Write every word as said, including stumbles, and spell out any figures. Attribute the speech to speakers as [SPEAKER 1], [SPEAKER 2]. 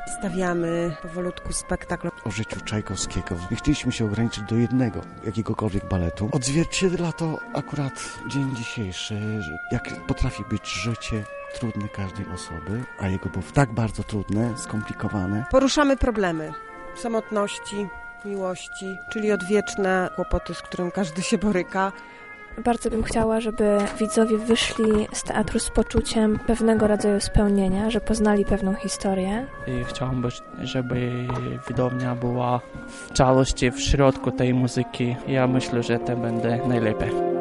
[SPEAKER 1] Stawiamy powolutku spektakl
[SPEAKER 2] o życiu Czajkowskiego. Nie chcieliśmy się ograniczyć do jednego, jakiegokolwiek baletu. Odzwierciedla to akurat dzień dzisiejszy, jak potrafi być życie trudne każdej osoby, a jego było tak bardzo trudne, skomplikowane.
[SPEAKER 1] Poruszamy problemy samotności, miłości, czyli odwieczne kłopoty, z którym każdy się boryka.
[SPEAKER 3] Bardzo bym chciała, żeby widzowie wyszli z teatru z poczuciem pewnego rodzaju spełnienia, że poznali pewną historię.
[SPEAKER 4] I chciałbym, żeby widownia była w całości w środku tej muzyki. Ja myślę, że to będzie najlepiej.